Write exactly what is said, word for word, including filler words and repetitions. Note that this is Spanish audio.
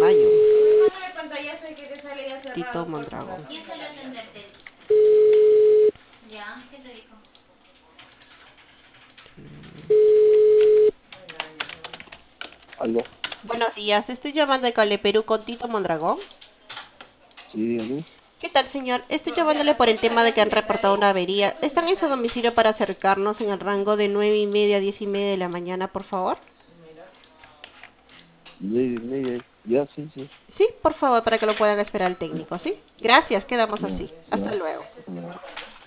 rayo. Mándale pantallazo y que te sale ya cerrado. Tito Mondragón. ¿Quién salió a atenderte? Ya, ¿qué te dijo? Aló, Buenos días, estoy llamando de Cable Perú con Tito Mondragón. sí, dígame. ¿Qué tal, señor? Estoy llamándole por el tema de que han reportado una avería. ¿Están en su domicilio para acercarnos en el rango de nueve y media a diez y media de la mañana, por favor? Media, media, ya, sí, sí. Sí, por favor, para que lo puedan esperar el técnico, ¿sí? Gracias, quedamos Ya, así. Hasta ya. luego. Ya.